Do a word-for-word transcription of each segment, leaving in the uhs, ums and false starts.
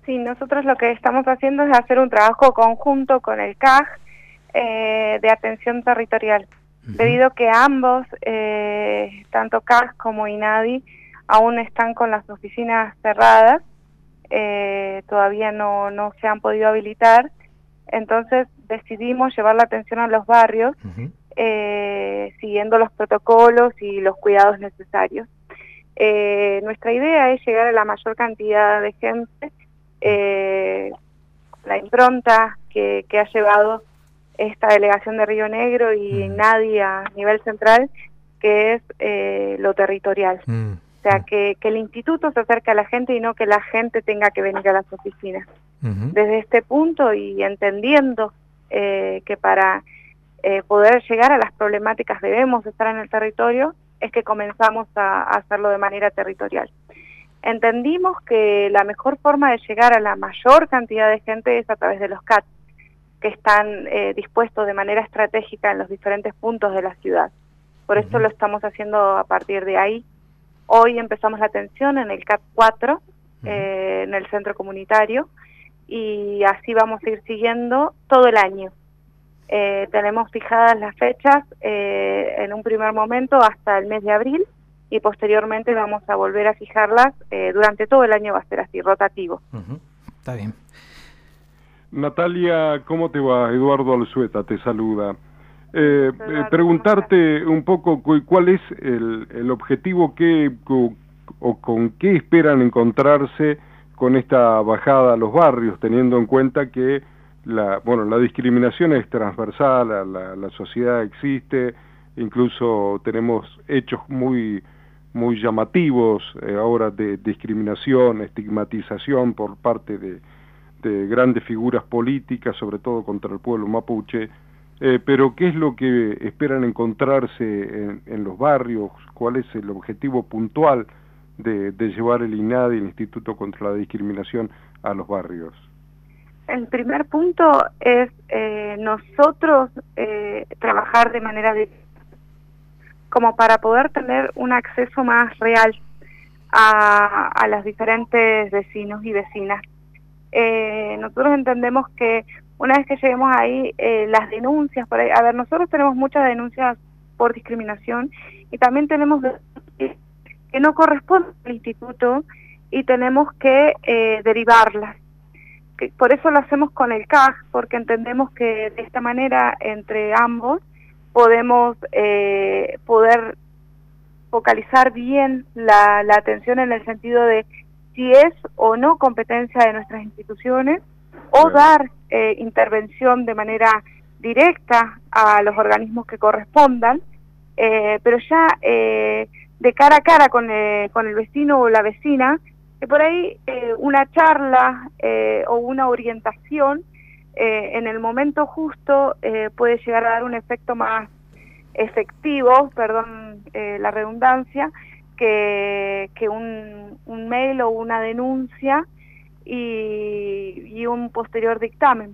Sí, nosotros lo que estamos haciendo es hacer un trabajo conjunto con el C A G eh, de atención territorial, uh-huh. debido a que ambos, eh, tanto C A G como INADI, aún están con las oficinas cerradas, eh, todavía no, no se han podido habilitar, entonces decidimos llevar la atención a los barrios, uh-huh. eh, siguiendo los protocolos y los cuidados necesarios. Eh, nuestra idea es llegar a la mayor cantidad de gente, eh, la impronta que, que ha llevado esta delegación de Río Negro y mm. nadie a nivel central, que es eh, lo territorial. Mm. O sea, que, que el instituto se acerque a la gente y no que la gente tenga que venir a las oficinas. Mm-hmm. Desde este punto y entendiendo eh, que para eh, poder llegar a las problemáticas debemos estar en el territorio, es que comenzamos a, a hacerlo de manera territorial. Entendimos que la mejor forma de llegar a la mayor cantidad de gente es a través de los C A T, que están eh, dispuestos de manera estratégica en los diferentes puntos de la ciudad. Por uh-huh. esto lo estamos haciendo a partir de ahí. Hoy empezamos la atención en el C A T cuatro, uh-huh. eh, en el centro comunitario, y así vamos a ir siguiendo todo el año. Eh, tenemos fijadas las fechas eh, en un primer momento hasta el mes de abril, y posteriormente vamos a volver a fijarlas, eh, durante todo el año va a ser así, rotativo. Uh-huh. Está bien. Natalia, ¿cómo te va? Eduardo Alzueta te saluda. Eh, eh, preguntarte un poco cuál es el, el objetivo que, o, o con qué esperan encontrarse con esta bajada a los barrios, teniendo en cuenta que la, bueno, la discriminación es transversal, la, la, la sociedad existe, incluso tenemos hechos muy muy llamativos eh, ahora de discriminación, estigmatización por parte de, de grandes figuras políticas, sobre todo contra el pueblo mapuche, eh, pero ¿qué es lo que esperan encontrarse en, en los barrios? ¿Cuál es el objetivo puntual de, de llevar el INADI, el Instituto contra la Discriminación, a los barrios? El primer punto es eh, nosotros eh, trabajar de manera directa, como para poder tener un acceso más real a, a los diferentes vecinos y vecinas. Eh, nosotros entendemos que una vez que lleguemos ahí, eh, las denuncias, por ahí, a ver, nosotros tenemos muchas denuncias por discriminación y también tenemos que no corresponden al instituto y tenemos que eh, derivarlas. Que por eso lo hacemos con el C A G, porque entendemos que de esta manera, entre ambos, podemos eh, poder focalizar bien la, la atención en el sentido de si es o no competencia de nuestras instituciones o dar eh, intervención de manera directa a los organismos que correspondan, eh, pero ya eh, de cara a cara con, eh, con el vecino o la vecina, que por ahí eh, una charla eh, o una orientación Eh, en el momento justo eh, puede llegar a dar un efecto más efectivo, perdón eh, la redundancia, que, que un, un mail o una denuncia y, y un posterior dictamen.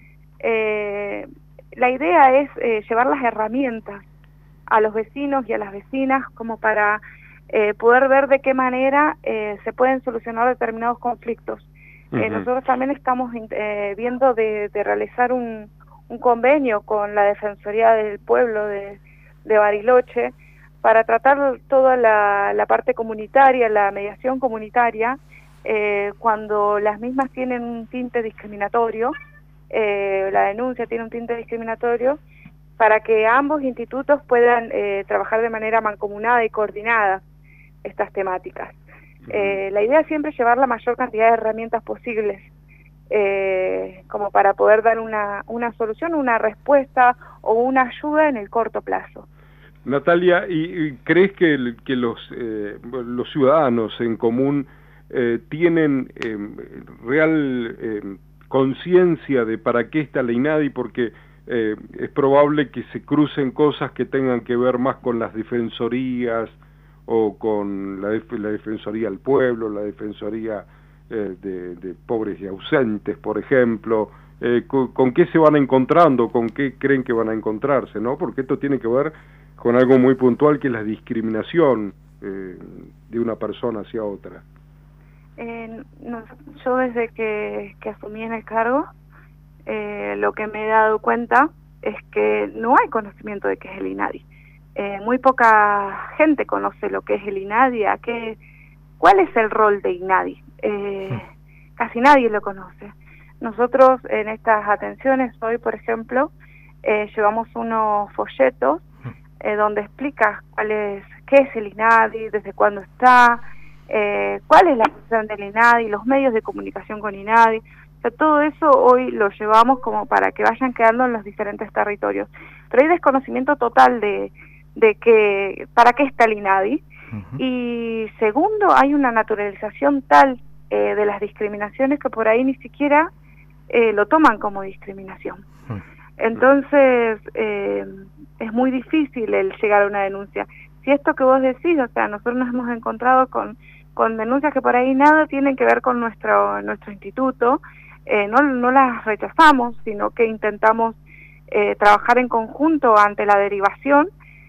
Eh, la idea es eh, llevar las herramientas a los vecinos y a las vecinas como para eh, poder ver de qué manera eh, se pueden solucionar determinados conflictos. Eh, uh-huh. Nosotros también estamos eh, viendo de, de realizar un, un convenio con la Defensoría del Pueblo de, de Bariloche para tratar toda la, la parte comunitaria, la mediación comunitaria, eh, cuando las mismas tienen un tinte discriminatorio, eh, la denuncia tiene un tinte discriminatorio, para que ambos institutos puedan eh, trabajar de manera mancomunada y coordinada estas temáticas. Eh, la idea es siempre llevar la mayor cantidad de herramientas posibles, eh, como para poder dar una, una solución, una respuesta o una ayuda en el corto plazo. Natalia, ¿y, y crees que, el, que los, eh, los ciudadanos en común eh, tienen eh, real eh, conciencia de para qué está la INADI? Porque eh, es probable que se crucen cosas que tengan que ver más con las defensorías, o con la, la Defensoría del Pueblo, la Defensoría eh, de, de Pobres y Ausentes, por ejemplo. Eh, con, ¿Con qué se van encontrando? ¿Con qué creen que van a encontrarse? ¿No? Porque esto tiene que ver con algo muy puntual, que es la discriminación eh, de una persona hacia otra. Eh, no, yo desde que, que asumí en el cargo, eh, lo que me he dado cuenta es que no hay conocimiento de qué es el INADI. Eh, muy poca gente conoce lo que es el INADI, a qué, cuál es el rol de INADI. Eh, casi nadie lo conoce. Nosotros en estas atenciones hoy, por ejemplo, eh, llevamos unos folletos eh, donde explica cuál es, qué es el INADI, desde cuándo está, eh, cuál es la función del INADI, los medios de comunicación con INADI. O sea, todo eso hoy lo llevamos como para que vayan quedando en los diferentes territorios. Pero hay desconocimiento total de, de que para qué está el INADI. Uh-huh. Y segundo, hay una naturalización tal eh, de las discriminaciones que por ahí ni siquiera eh, lo toman como discriminación. Uh-huh. Entonces, eh, es muy difícil el llegar a una denuncia. Si esto que vos decís, o sea, nosotros nos hemos encontrado con, con denuncias que por ahí nada tienen que ver con nuestro, nuestro instituto, eh, no, no las rechazamos, sino que intentamos eh, trabajar en conjunto ante la derivación,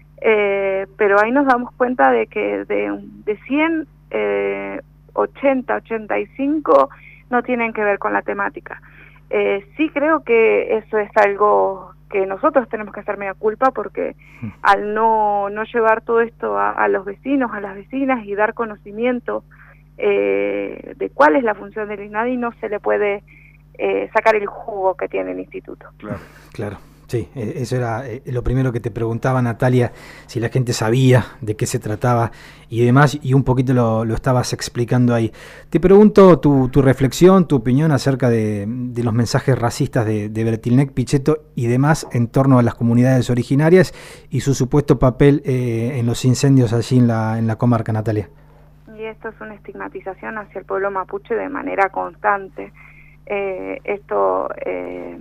eh, pero ahí nos damos cuenta de que de, de cien, eh, ochenta, ochenta y cinco no tienen que ver con la temática. Eh, sí creo que eso es algo que nosotros tenemos que hacer media culpa, porque al no, no llevar todo esto a, a los vecinos, a las vecinas y dar conocimiento eh, de cuál es la función del INADI, no se le puede eh, sacar el jugo que tiene el instituto. Claro, claro. Sí, eso era lo primero que te preguntaba, Natalia, si la gente sabía de qué se trataba y demás, y un poquito lo, lo estabas explicando ahí. Te pregunto tu, tu reflexión, tu opinión acerca de, de los mensajes racistas de, de Bretilnec, Pichetto y demás en torno a las comunidades originarias y su supuesto papel eh, en los incendios allí en la, en la comarca, Natalia. Y esto es una estigmatización hacia el pueblo mapuche de manera constante. Eh, esto... Eh,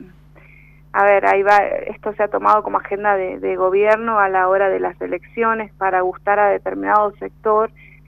A ver, ahí va, esto se ha tomado como agenda de, de gobierno a la hora de las elecciones para gustar a determinado sector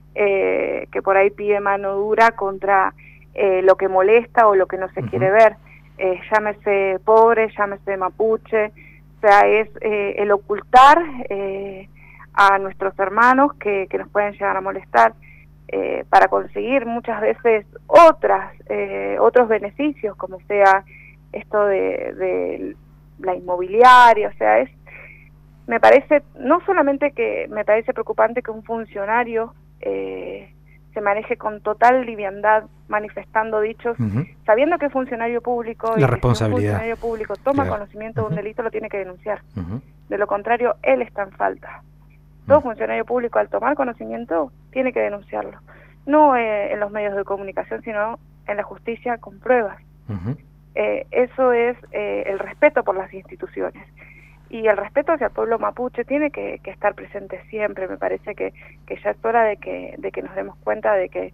eh, que por ahí pide mano dura contra eh, lo que molesta o lo que no se uh-huh. quiere ver. Eh, llámese pobre, llámese mapuche, o sea, es eh, el ocultar eh, a nuestros hermanos que, que nos pueden llegar a molestar eh, para conseguir muchas veces otras eh, otros beneficios, como sea esto de, de la inmobiliaria, o sea, es, me parece, no solamente que me parece preocupante que un funcionario eh, se maneje con total liviandad manifestando dichos, uh-huh. sabiendo que es funcionario público, la y responsabilidad. Si un funcionario público toma claro. conocimiento uh-huh. de un delito, lo tiene que denunciar. Uh-huh. De lo contrario, él está en falta. Todo uh-huh. funcionario público, al tomar conocimiento, tiene que denunciarlo. No eh, en los medios de comunicación, sino en la justicia con pruebas. Uh-huh. Eh, eso es eh, el respeto por las instituciones, y el respeto hacia el pueblo mapuche tiene que, que estar presente siempre. Me parece que, que ya es hora de que, de que nos demos cuenta de que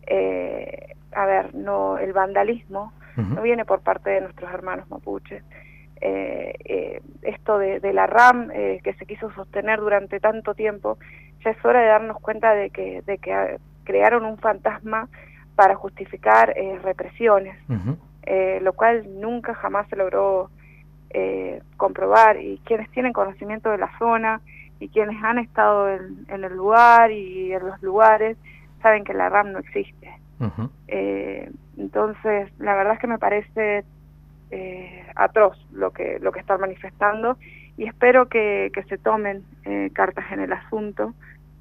eh, a ver, no, el vandalismo uh-huh. no viene por parte de nuestros hermanos mapuches. Eh, eh, esto de, de la RAM eh, que se quiso sostener durante tanto tiempo, ya es hora de darnos cuenta de que, de que crearon un fantasma para justificar eh, represiones. Uh-huh. Eh, lo cual nunca jamás se logró eh, comprobar, y quienes tienen conocimiento de la zona y quienes han estado en, en el lugar y en los lugares saben que la RAM no existe. Uh-huh. eh, entonces la verdad es que me parece eh, atroz lo que lo que están manifestando, y espero que, que se tomen eh, cartas en el asunto,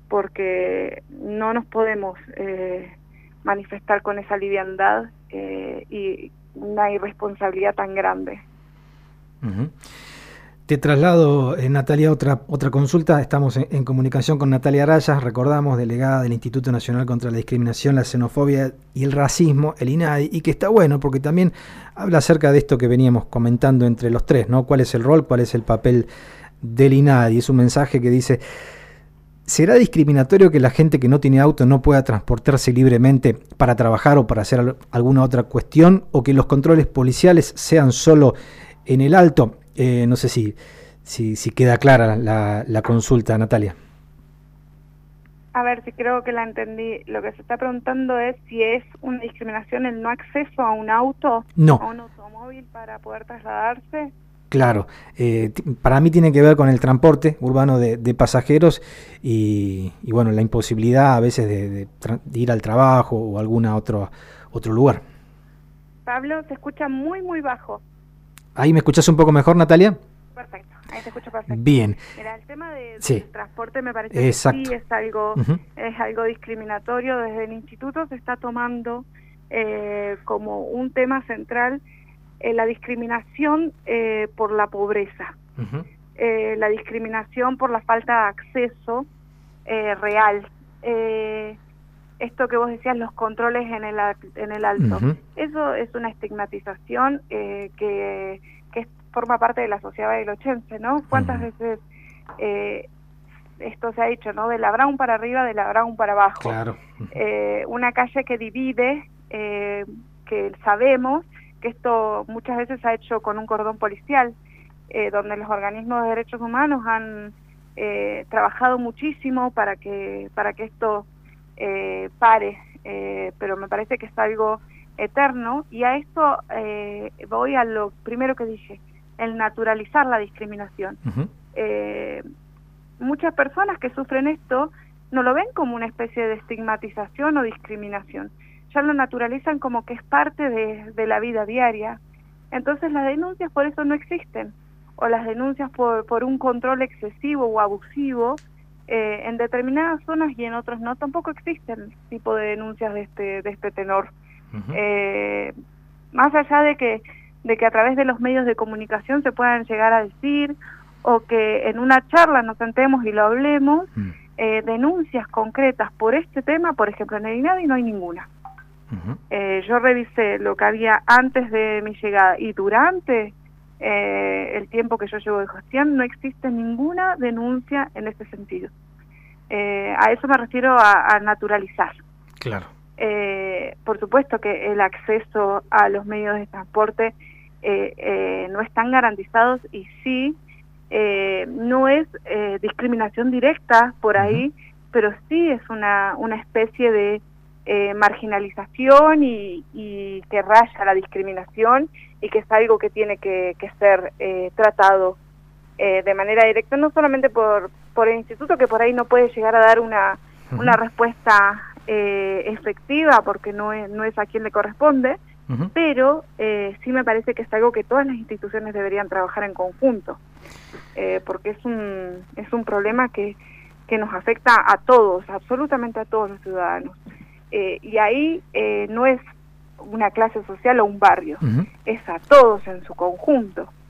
porque no nos podemos eh, manifestar con esa liviandad eh, y una irresponsabilidad tan grande. Uh-huh. Te traslado, eh, Natalia, otra otra consulta. Estamos en, en comunicación con Natalia Arayas, recordamos, delegada del Instituto Nacional contra la Discriminación, la Xenofobia y el Racismo, el INADI, y que está bueno porque también habla acerca de esto que veníamos comentando entre los tres, ¿no? ¿Cuál es el rol, cuál es el papel del INADI? Es un mensaje que dice: ¿será discriminatorio que la gente que no tiene auto no pueda transportarse libremente para trabajar o para hacer alguna otra cuestión, o que los controles policiales sean solo en el alto? Eh, no sé si, si, si queda clara la, la consulta, Natalia. A ver, si creo que la entendí. Lo que se está preguntando es si es una discriminación el no acceso a un auto, no. a un automóvil para poder trasladarse. Claro, eh, para mí tiene que ver con el transporte urbano de, de pasajeros y, y bueno, la imposibilidad a veces de, de, de ir al trabajo o a algún otro, otro lugar. Pablo, se escucha muy, muy bajo. ¿Ahí me escuchás un poco mejor, Natalia? Perfecto, ahí te escucho perfecto. Bien. Mira, el tema de, sí. del transporte me parece Exacto. que sí es algo, uh-huh. es algo discriminatorio. Desde el instituto se está tomando eh, como un tema central eh, la discriminación eh, por la pobreza, uh-huh. eh, la discriminación por la falta de acceso eh, real. Eh, esto que vos decías, los controles en el en el alto, uh-huh. eso es una estigmatización eh, que, que forma parte de la sociedad bariloche, ¿no? ¿Cuántas uh-huh. veces eh, esto se ha dicho, ¿no? De la Brown para arriba, de la Brown para abajo. Claro. Uh-huh. Eh, una calle que divide, eh, que sabemos que esto muchas veces se ha hecho con un cordón policial, eh, donde los organismos de derechos humanos han eh, trabajado muchísimo para que para que esto eh, pare, eh, pero me parece que es algo eterno, y a esto eh, voy a lo primero que dije, el naturalizar la discriminación. Uh-huh. Eh, muchas personas que sufren esto no lo ven como una especie de estigmatización o discriminación, ya lo naturalizan como que es parte de, de la vida diaria. Entonces las denuncias por eso no existen, o las denuncias por, por un control excesivo o abusivo eh, en determinadas zonas y en otras no, tampoco existen tipo de denuncias de este, de este tenor. Uh-huh. eh, más allá de que de que a través de los medios de comunicación se puedan llegar a decir, o que en una charla nos sentemos y lo hablemos, uh-huh. eh, denuncias concretas por este tema, por ejemplo en el INADI no hay ninguna. Uh-huh. eh, yo revisé lo que había antes de mi llegada y durante eh, el tiempo que yo llevo de gestión, no existe ninguna denuncia en ese sentido. Eh, a eso me refiero a, a naturalizar. Claro. Eh, por supuesto que el acceso a los medios de transporte eh, eh, no están garantizados, y sí, eh, no es eh, discriminación directa por ahí, uh-huh. pero sí es una, una especie de eh, marginalización y, y que raya la discriminación, y que es algo que tiene que, que ser eh, tratado eh, de manera directa, no solamente por, por el instituto, que por ahí no puede llegar a dar una, uh-huh. una respuesta Eh, efectiva, porque no es, no es a quien le corresponde, uh-huh. pero eh, sí me parece que es algo que todas las instituciones deberían trabajar en conjunto, eh, porque es un es un problema que, que nos afecta a todos, absolutamente a todos los ciudadanos, eh, y ahí eh, no es una clase social o un barrio, uh-huh. es a todos en su conjunto.